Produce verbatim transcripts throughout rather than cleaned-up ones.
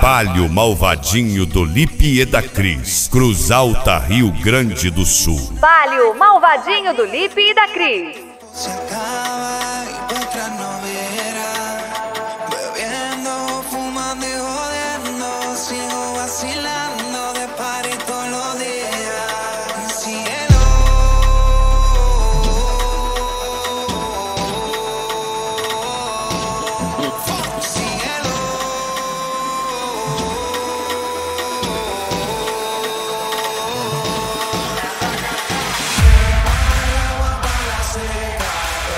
Palio Malvadinho do Lipe e da Cris, Cruz Alta, Rio Grande do Sul. Palio Malvadinho do Lipe e da Cris. Se acaba y otra no viera, bebiendo, fumando y jodiendo, sigo vacilando de party todos los días. Cielo, cielo, agua para la seca.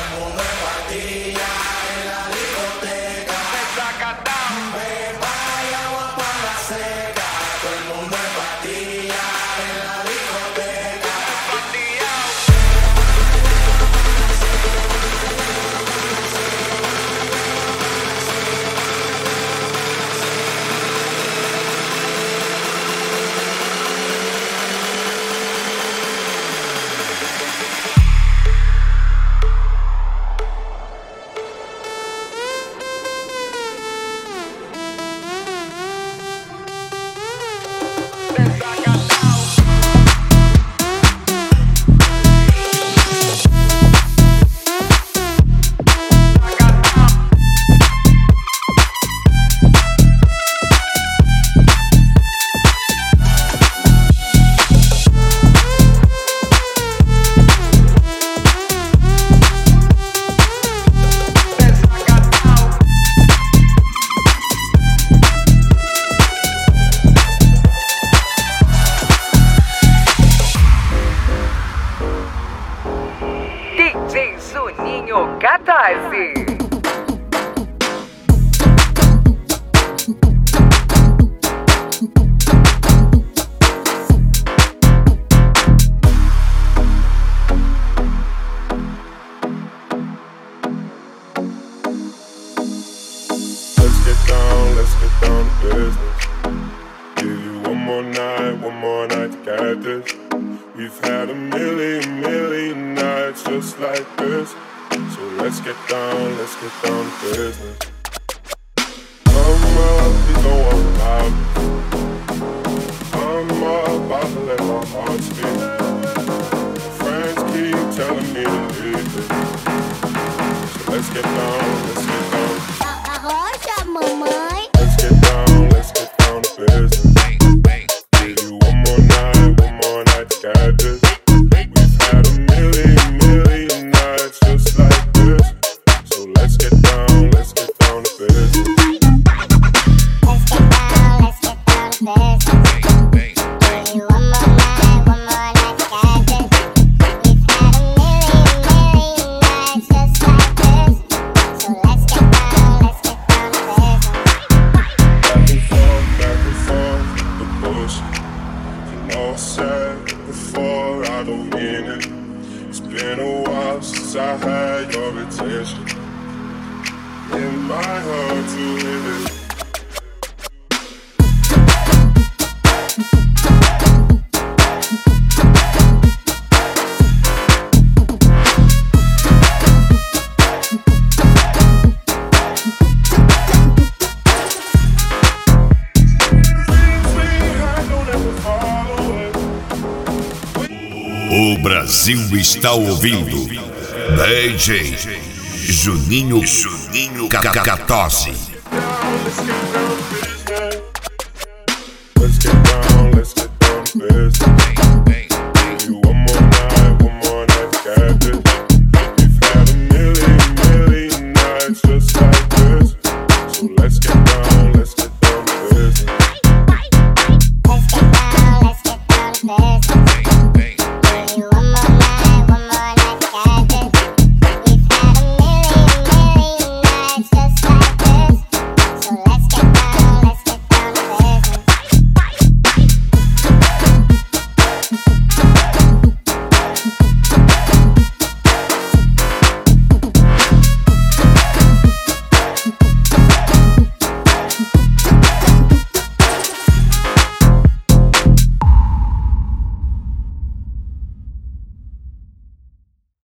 D J Juninho Catarse. Let's get down, let's get down to business. Give you one more night, one more night to get this. We've had a million, million nights just like this. So let's get down, let's get down to business. I'm up, you know I'm loud. I'm about to let my heart speak. Friends keep telling me to leave it. So let's get down, let's get down. Arrocha, mamãe. Let's get down, let's get down to business. Give you one more night, one more night to get this. We've had a million, million nights just like this. So let's get down, let's get down to business. Let's get down, let's get down to business. Give you one more night, one more night to get this. We've had a million, million nights just like this. So let's get down, let's get down to business. Back and forth, back and forth, the bullshit. You know I said before, I don't mean it. It's been a while since I had your attention. It might hurt to hit it. O Brasil está ouvindo D J Juninho Juninho Catarse. Let's get down to business.